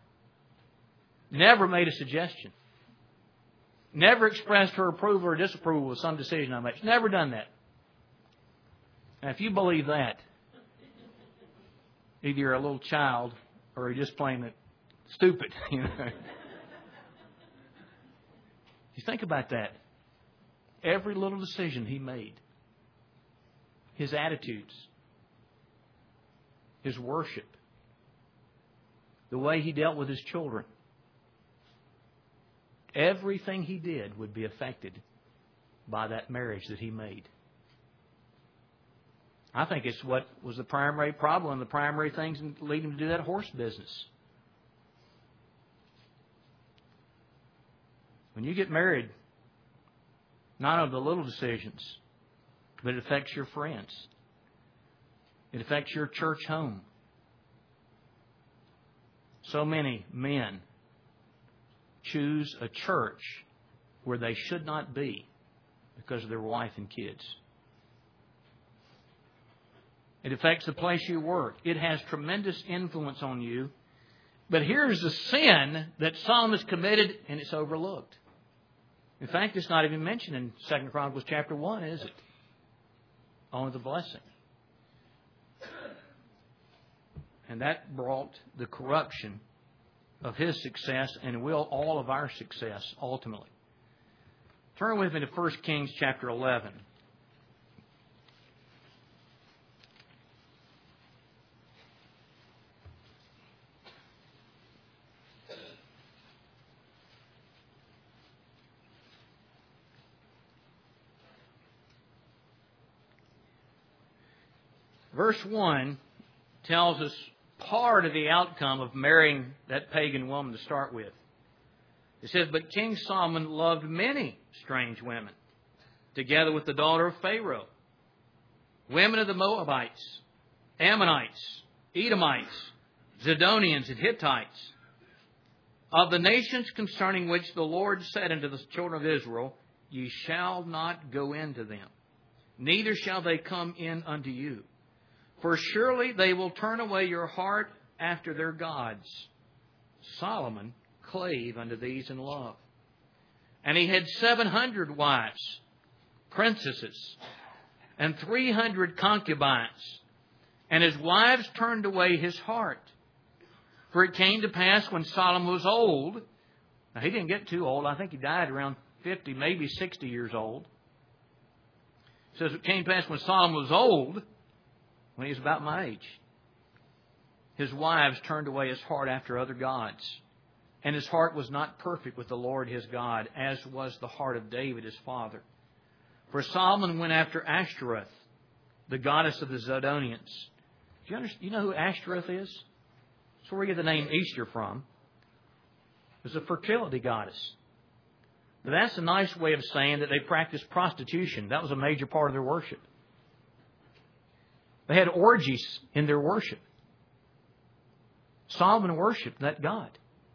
S1: Never made a suggestion. Never expressed her approval or disapproval of some decision I made. She's never done that. Now, if you believe that, either you're a little child or you're just plain stupid. You know. You think about that. Every little decision he made, his attitudes, his worship, the way he dealt with his children, everything he did would be affected by that marriage that he made. I think it's what was the primary problem, the primary things that lead him to do that horse business. When you get married, not only the little decisions, but it affects your friends. It affects your church home. So many men choose a church where they should not be because of their wife and kids. It affects the place you work. It has tremendous influence on you. But here's the sin that Solomon committed, and it's overlooked. In fact, it's not even mentioned in Second Chronicles chapter one, is it? Only the blessing. And that brought the corruption of his success and will all of our success ultimately. Turn with me to First Kings chapter eleven. Verse one tells us part of the outcome of marrying that pagan woman to start with. It says, "But King Solomon loved many strange women, together with the daughter of Pharaoh, women of the Moabites, Ammonites, Edomites, Zidonians, and Hittites, of the nations concerning which the Lord said unto the children of Israel, Ye shall not go into them, neither shall they come in unto you. For surely they will turn away your heart after their gods. Solomon clave unto these in love. And he had seven hundred wives, princesses, and three hundred concubines. And his wives turned away his heart. For it came to pass when Solomon was old." Now, he didn't get too old. I think he died around fifty, maybe sixty years old. It says it came to pass when Solomon was old, when he was about my age, his wives turned away his heart after other gods. And his heart was not perfect with the Lord his God, as was the heart of David his father. For Solomon went after Ashtoreth, the goddess of the Zidonians. Do you, understand, you know who Ashtoreth is? That's where we get the name Easter from. It was a fertility goddess. But that's a nice way of saying that they practiced prostitution. That was a major part of their worship. They had orgies in their worship. Solomon worshipped that God.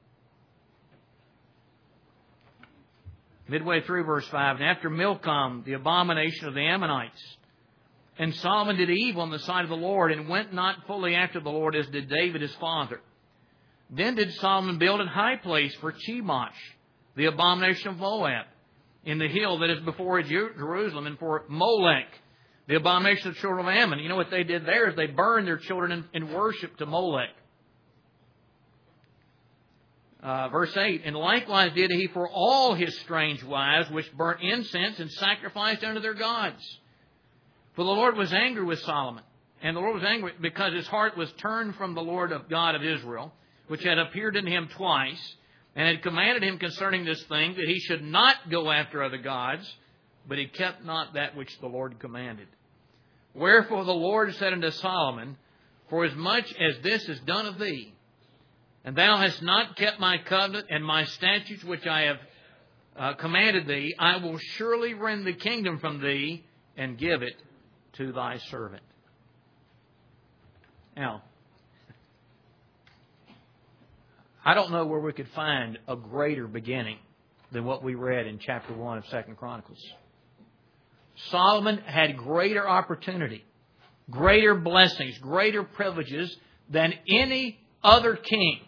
S1: Midway through verse five, "And after Milcom, the abomination of the Ammonites. And Solomon did evil in the sight of the Lord, and went not fully after the Lord, as did David his father. Then did Solomon build an high place for Chemosh, the abomination of Moab, in the hill that is before Jerusalem, and for Molech, the abomination of the children of Ammon." You know what they did there is they burned their children in, in worship to Molech. Uh, verse eight, "And likewise did he for all his strange wives, which burnt incense and sacrificed unto their gods. For the Lord was angry with Solomon, And the Lord was angry because his heart was turned from the Lord of God of Israel, which had appeared unto him twice, and had commanded him concerning this thing, that he should not go after other gods, but he kept not that which the Lord commanded. Wherefore the Lord said unto Solomon, For as much as this is done of thee, and thou hast not kept my covenant and my statutes which I have uh, commanded thee, I will surely rend the kingdom from thee, and give it to thy servant. Now, I don't know where we could find a greater beginning than what we read in chapter one of Second Chronicles. Solomon had greater opportunity, greater blessings, greater privileges than any other king.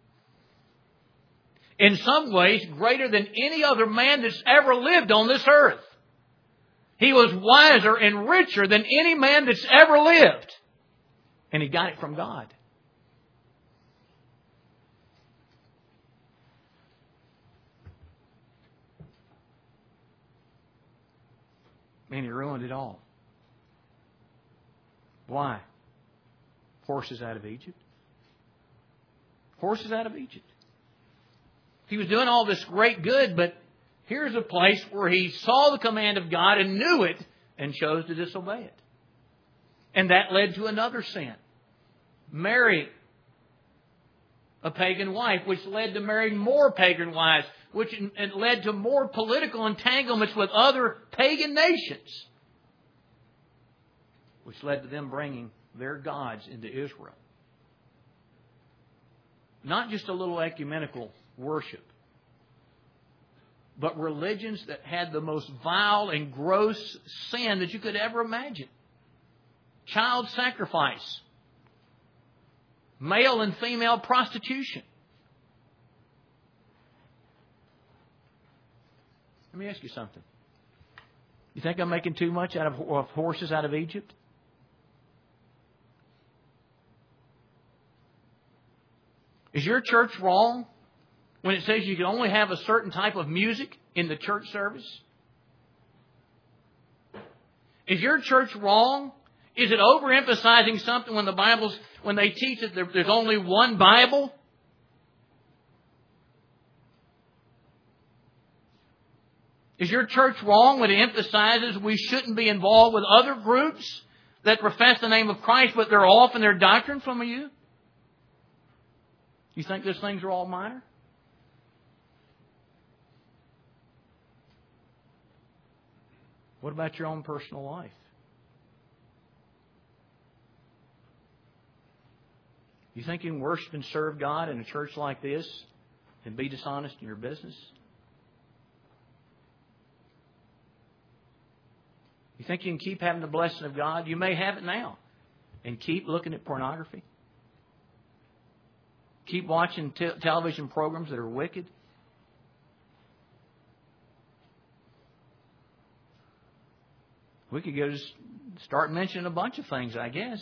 S1: In some ways, greater than any other man that's ever lived on this earth. He was wiser and richer than any man that's ever lived. And he got it from God. And he ruined it all. Why? Horses out of Egypt. Horses out of Egypt. He was doing all this great good, but here's a place where he saw the command of God and knew it and chose to disobey it. And that led to another sin. Marrying a pagan wife, which led to marrying more pagan wives, which led to more political entanglements with other pagan nations, which led to them bringing their gods into Israel. Not just a little ecumenical worship, but religions that had the most vile and gross sin that you could ever imagine. Child sacrifice. Male and female prostitution. Let me ask you something. You think I'm making too much out of, of horses out of Egypt? Is your church wrong when it says you can only have a certain type of music in the church service? Is your church wrong? Is it overemphasizing something when the Bible's, when they teach that there, there's only one Bible? Is your church wrong when it emphasizes we shouldn't be involved with other groups that profess the name of Christ, but they're off in their doctrine from you? You think those things are all minor? What about your own personal life? You think you can worship and serve God in a church like this and be dishonest in your business? You think you can keep having the blessing of God? You may have it now. And keep looking at pornography? Keep watching te- television programs that are wicked? We could go just start mentioning a bunch of things, I guess.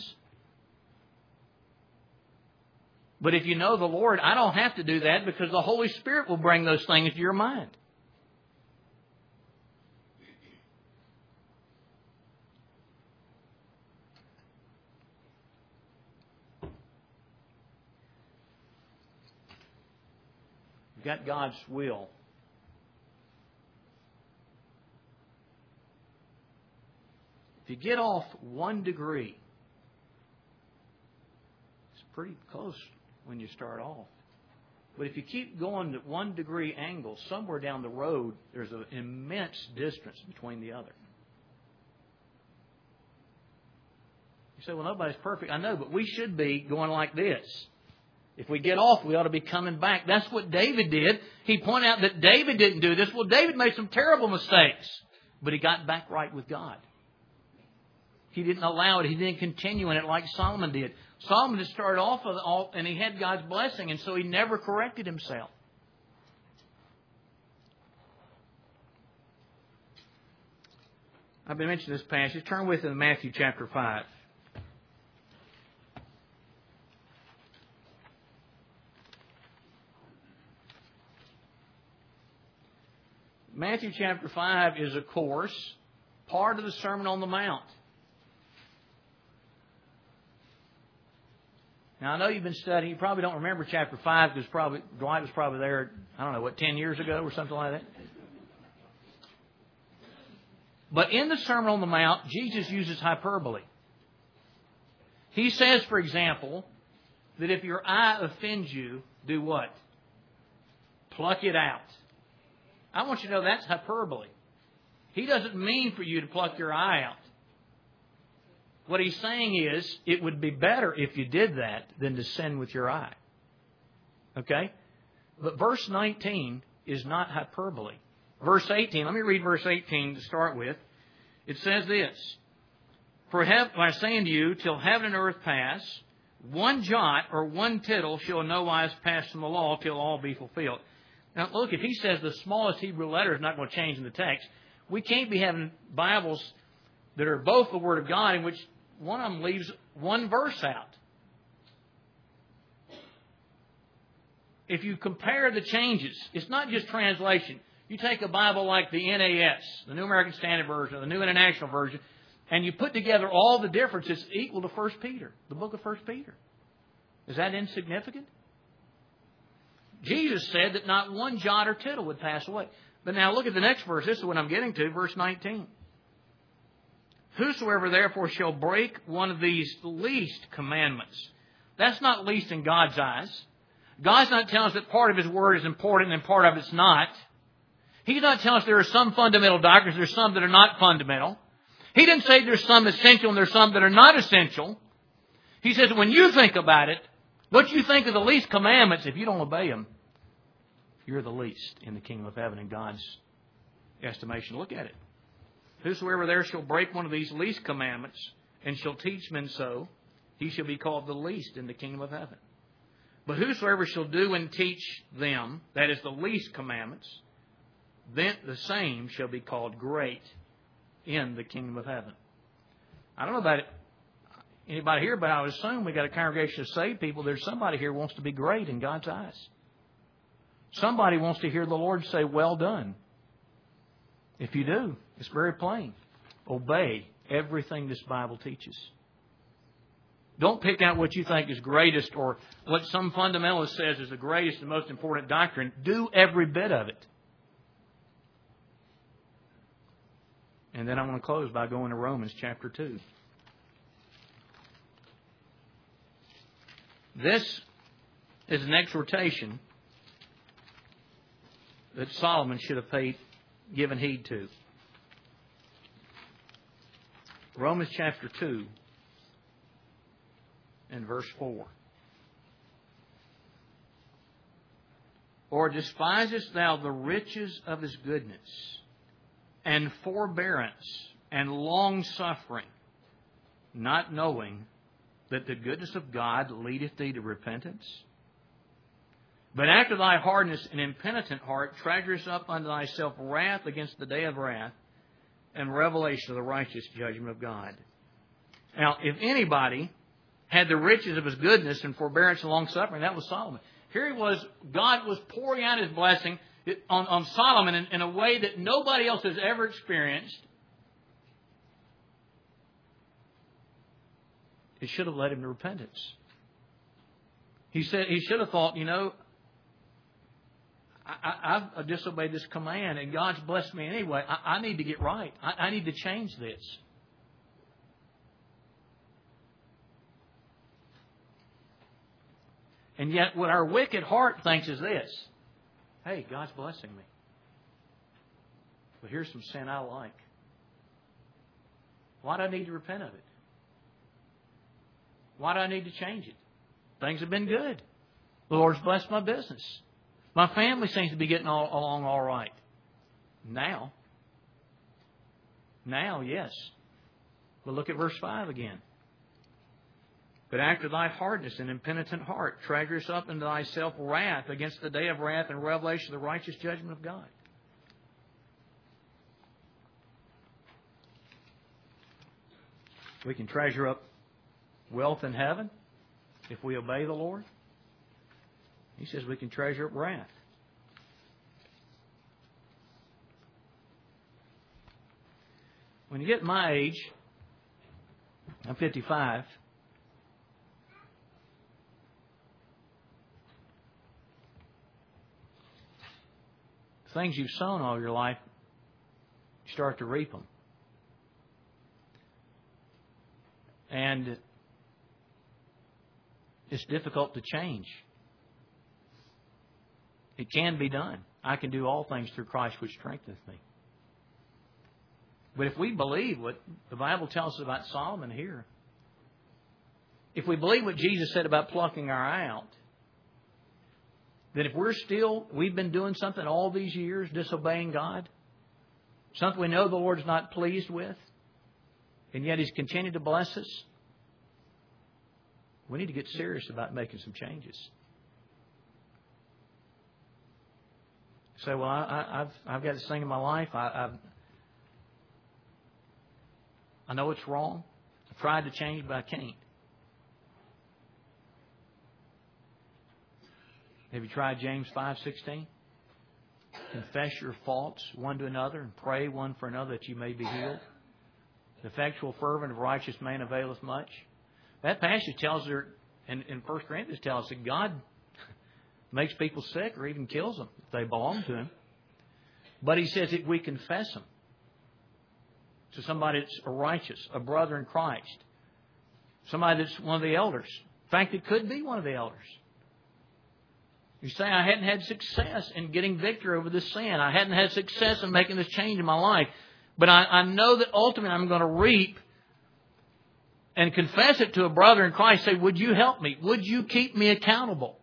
S1: But if you know the Lord, I don't have to do that because the Holy Spirit will bring those things to your mind. You've got God's will. If you get off one degree, it's pretty close when you start off. But if you keep going at one degree angle, somewhere down the road, there's an immense distance between the other. You say, well, nobody's perfect. I know, but we should be going like this. If we get off, we ought to be coming back. That's what David did. He pointed out that David didn't do this. Well, David made some terrible mistakes, but he got back right with God. He didn't allow it. He didn't continue in it like Solomon did. Solomon just started off with all, and he had God's blessing, and so he never corrected himself. I've been mentioning this passage. Turn with me to Matthew chapter five. Matthew chapter five is, of course, part of the Sermon on the Mount. Now, I know you've been studying. You probably don't remember chapter five because probably Dwight was probably there, I don't know, what, ten years ago or something like that? But in the Sermon on the Mount, Jesus uses hyperbole. He says, for example, that if your eye offends you, do what? Pluck it out. I want you to know that's hyperbole. He doesn't mean for you to pluck your eye out. What he's saying is, it would be better if you did that than to sin with your eye. Okay? But verse nineteen is not hyperbole. Verse eighteen, let me read verse eighteen to start with. It says this, For I say unto you, till heaven and earth pass, one jot or one tittle shall in no wise pass from the law till all be fulfilled. Now look, if he says the smallest Hebrew letter is not going to change in the text, we can't be having Bibles that are both the Word of God in which one of them leaves one verse out. If you compare the changes, it's not just translation. You take a Bible like the N A S, the New American Standard Version, or the New International Version, and you put together all the differences equal to First Peter, the book of First Peter. Is that insignificant? Jesus said that not one jot or tittle would pass away. But now look at the next verse. This is what I'm getting to, verse nineteen. Whosoever therefore shall break one of these least commandments. That's not least in God's eyes. God's not telling us that part of His Word is important and part of it's not. He's not telling us there are some fundamental doctrines, there's some that are not fundamental. He didn't say there's some essential and there's some that are not essential. He says when you think about it, what you think of the least commandments, if you don't obey them, you're the least in the kingdom of heaven in God's estimation. Look at it. Whosoever there shall break one of these least commandments and shall teach men so, he shall be called the least in the kingdom of heaven. But whosoever shall do and teach them, that is the least commandments, then the same shall be called great in the kingdom of heaven. I don't know about it, anybody here, but I would assume we got a congregation of saved people. There's somebody here who wants to be great in God's eyes. Somebody wants to hear the Lord say, well done. If you do, it's very plain. Obey everything this Bible teaches. Don't pick out what you think is greatest or what some fundamentalist says is the greatest and most important doctrine. Do every bit of it. And then I'm going to close by going to Romans chapter two. This is an exhortation that Solomon should have paid, given heed to. Romans chapter two and verse four. Or despisest thou the riches of His goodness and forbearance and long-suffering, not knowing that the goodness of God leadeth thee to repentance? But after thy hardness and impenitent heart treasurest up unto thyself wrath against the day of wrath and revelation of the righteous judgment of God. Now, if anybody had the riches of His goodness and forbearance and long-suffering, that was Solomon. Here he was, God was pouring out His blessing on, on Solomon in, in a way that nobody else has ever experienced. It should have led him to repentance. He said he should have thought, you know, I, I, I've disobeyed this command and God's blessed me anyway. I, I need to get right. I, I need to change this. And yet what our wicked heart thinks is this. Hey, God's blessing me. But here's some sin I like. Why do I need to repent of it? Why do I need to change it? Things have been good. The Lord's blessed my business. My family seems to be getting all, along all right. Now. Now, yes. But look at verse five again. But after thy hardness and impenitent heart, treasurest up into thyself wrath against the day of wrath and revelation of the righteous judgment of God. We can treasure up wealth in heaven if we obey the Lord. He says we can treasure up wrath. When you get my age, I'm fifty-five, things you've sown all your life, you start to reap them. And it's difficult to change. It can be done. I can do all things through Christ which strengtheneth me. But if we believe what the Bible tells us about Solomon here, if we believe what Jesus said about plucking our eye out, then if we're still, we've been doing something all these years, disobeying God, something we know the Lord's not pleased with, and yet He's continued to bless us, we need to get serious about making some changes. You say, well, I, I, I've I've got this thing in my life. I I've, I know it's wrong. I've tried to change, but I can't. Have you tried James five sixteen? Confess your faults one to another and pray one for another that you may be healed. The effectual fervent of a righteous man availeth much. That passage tells her, and in First Corinthians tells us that God makes people sick or even kills them if they belong to Him. But He says if we confess them to somebody that's a righteous, a brother in Christ, somebody that's one of the elders. In fact, it could be one of the elders. You say, I hadn't had success in getting victory over this sin. I hadn't had success in making this change in my life. But I, I know that ultimately I'm going to reap and confess it to a brother in Christ. Say, would you help me? Would you keep me accountable?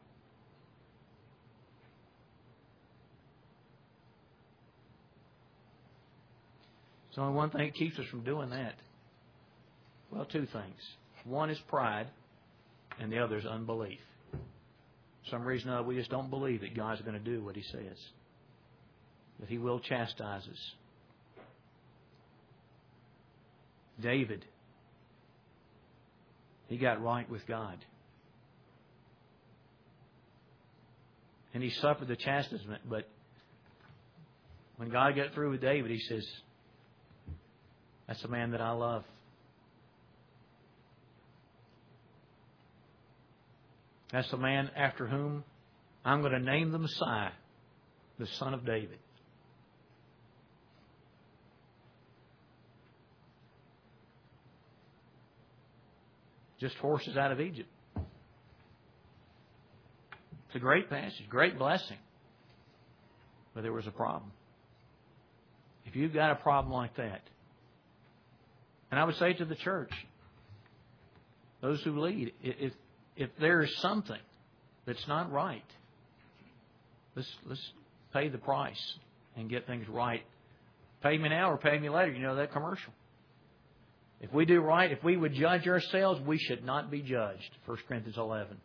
S1: There's only one thing that keeps us from doing that. Well, two things. One is pride, and the other is unbelief. For some reason or other, we just don't believe that God's going to do what He says. That He will chastise us. David, he got right with God. And he suffered the chastisement, but when God got through with David, He says, that's the man that I love. That's the man after whom I'm going to name the Messiah, the Son of David. Just horses out of Egypt. It's a great passage, great blessing. But there was a problem. If you've got a problem like that, and I would say to the church, those who lead, if if there is something that's not right, let's let's pay the price and get things right. Pay me now or pay me later. You know that commercial. If we do right, if we would judge ourselves, we should not be judged. First Corinthians eleven.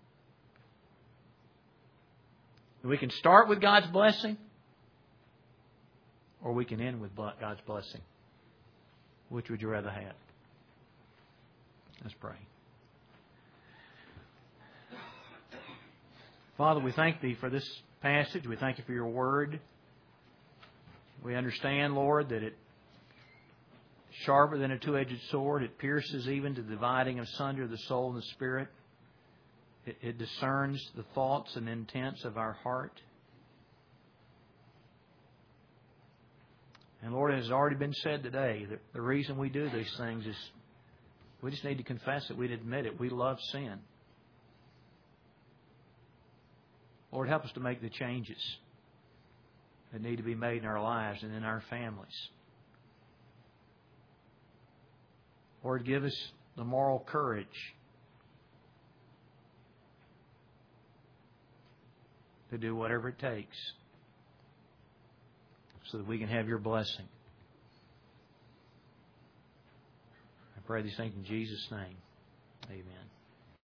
S1: We can start with God's blessing, or we can end with God's blessing. Which would you rather have? Let's pray. Father, we thank Thee for this passage. We thank You for Your Word. We understand, Lord, that it is sharper than a two-edged sword. It pierces even to the dividing asunder of the soul and the spirit. It, it discerns the thoughts and intents of our heart. And Lord, it has already been said today that the reason we do these things is we just need to confess it. We'd admit it. We love sin. Lord, help us to make the changes that need to be made in our lives and in our families. Lord, give us the moral courage to do whatever it takes so that we can have Your blessing. I pray these things in Jesus' name. Amen.